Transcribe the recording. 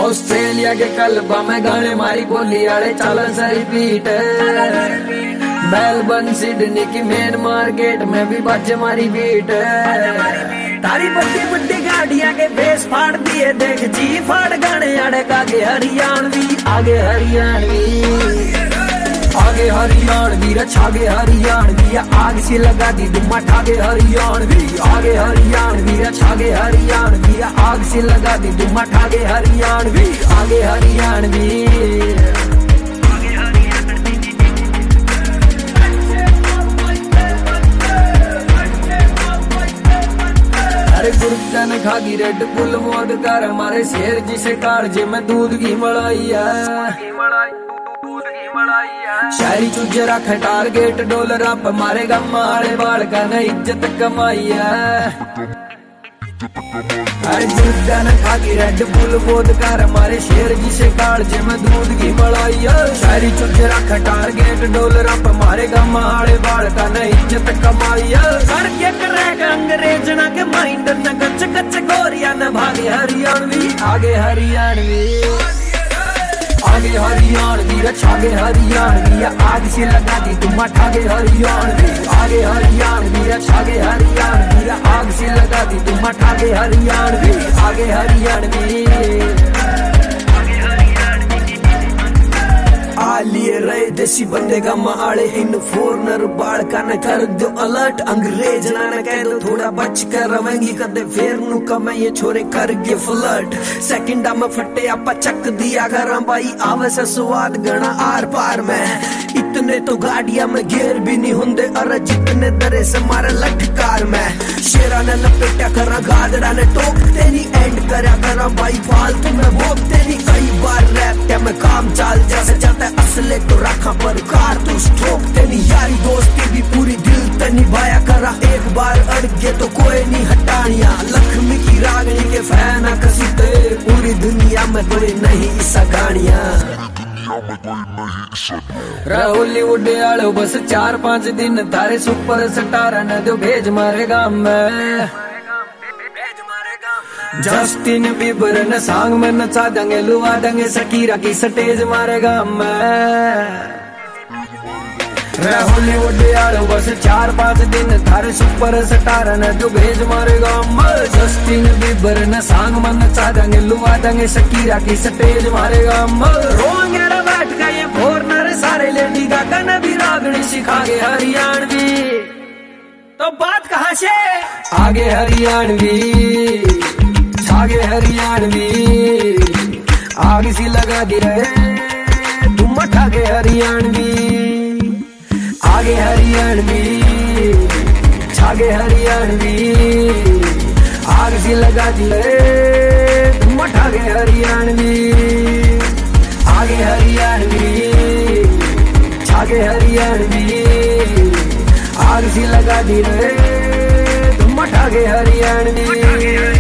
Australia के कलबा में गाने मारी बोली आड़े चालन से रिपीट। मेलबर्न सिडनी की मेन मार्केट में भी बाजे मारी बीट। तारी बड्डी बड्डी गाड़ियां के बेस फाड़ दिए देख जी फाड़ गाने आड़े आगे हरियाणवी आगे हरियाणवी आगे हरियाणवी छागे हरियाणवी आग से लगा दी दुम्मा ठागे हरियाणवी आगे हरियाणवी छागे हरियाणवी आग से लगा दी दुम्मा ठागे हरियाणवी आगे हरियाणवी। अरे गुर्दा ने खागी रेड बुल मोद कर हमारे शेर जिसे कालजे में दूध की मलाई है। शहरी चूजे रखे टारगेट डॉलर आप हमारे गम्माड़े बाल का न इज्जत कमाई है। अरे गुर्दा ने खागी रेड बुल मोद कर हमारे शेर जिसे कालजे में दूध की मलाई है। शहरी चूजे रखे टारगेट डॉलर आप हमारे गम्माड़े बाल का न इज्जत कमाई है। करके करेगा अंग्रेजना के माइंड न कच्चे कच्चे गोरिया न भागे हरियाणवी आगे हरियाणवी आगे हरियाणवी छागे हरियाणवी आग से लगा दी तुम ठागे हरियाणवी आगे हरियाणवी छागे हरियाणवी आग से लगा दी तुम ठागे हरियाणवी आगे हरियाणवी। आलिए रहे देसी बंदे का माड़े इन फोरनर बाढ़ का न कर दो अलर्ट अंग्रेज ना न कह दो थोड़ा बच कर रवेंगी कदे फेर नु कमे ये छोरे कर गे फ्लर्ट सेकंडा में फटे आपा चक दिया घर भाई आवे से स्वाद गणा आर पार में इतने तो गाड़िया में गेर भी नहीं होंदे अरे जितने दरे से मारे लटकार में शेरा ने लपेटा करा गादड़ा ने टोकते नहीं एंड करा करा भाई फालतू में भोगते नहीं कई बार रैप क्या में काम चाल जैसे जाता असले तो रखा पर कारतूस ठोकते नहीं यारी दोस्ती भी पूरी दिल ते निभाया करा एक बार अड़ गए तो कोई नहीं हटानिया लक्ष्मी की रागनी के फैन कसीते पूरी दुनिया में कोई नहीं ऐसा गाड़िया हॉलीवुड आलो बस 4-5 दिन तारे सुपर स्टार न दो भेज मारे गाम में जस्टिन बीबर न सांग में नचा देंगे लुआ देंगे शकीरा की स्टेज मारे गाम में हॉलीवुड आलो बस 4-5 दिन थारे सुपर स्टार न जो भेज मारे गाम में जस्टिन बीबर न सांग में नचा देंगे लुआ देंगे शकीरा की स्टेज मारे गाम में रोंगे बैठ गए ये फोरनर सारे लेडी गागा ने भी रागनी सिखा गे हरियाणवी तो बात कहाँ से आगे हरियाणवी आगे हरियाणवी आग सी लगा दी रहे तुम ठागे हरियाणवी आगे हरियाणवी छागे हरियाणवी आग सी लगा दी रहे तुम ठागे हरियाणवी आगे हरियाणवी छागे हरियाणवी आग सी लगा दी रहे तुम ठागे हरियाणवी।